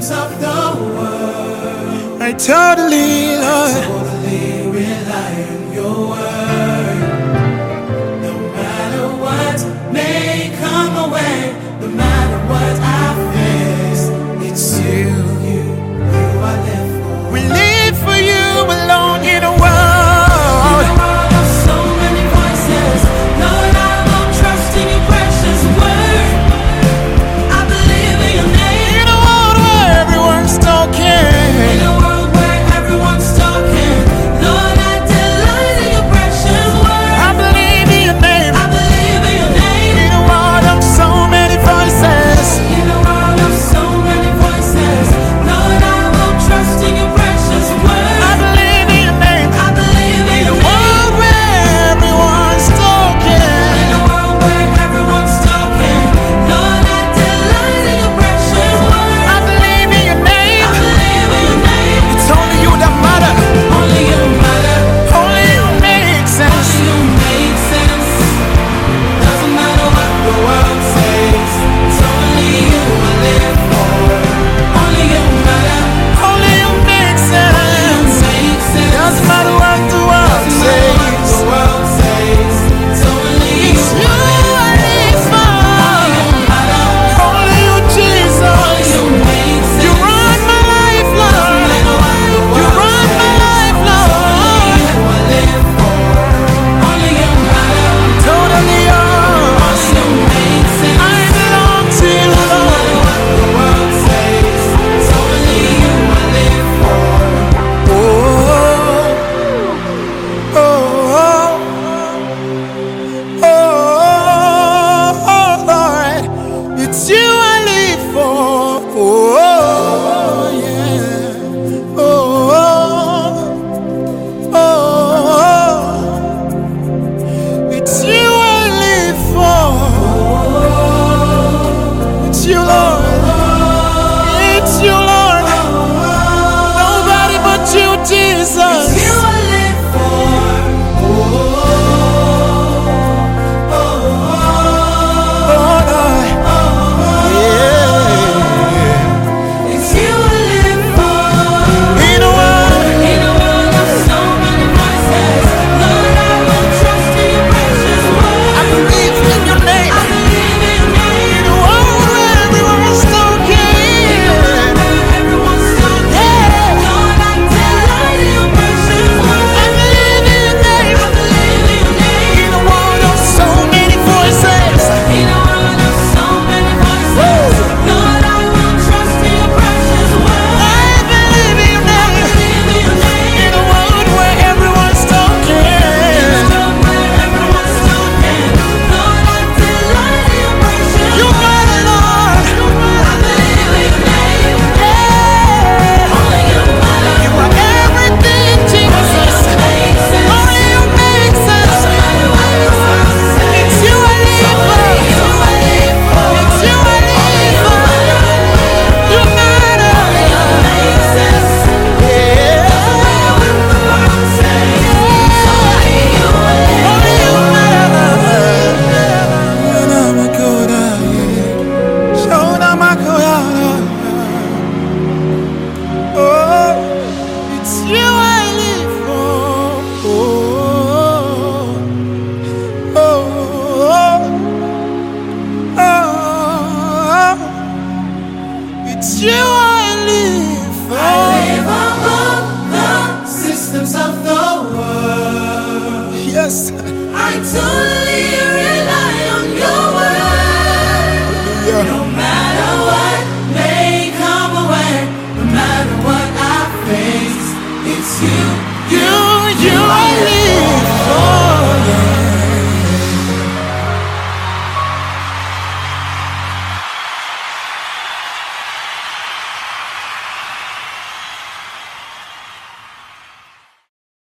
systems of the world. I totally, Lord, Totally rely on your word. No matter what may come away, no matter what I face, it's you I live for. we live for you alone in a world. It's you I live for. I live among the systems of the world. Yes. I totally rely on your word. Yeah. No matter what may come away, no matter what I face, it's you I live for.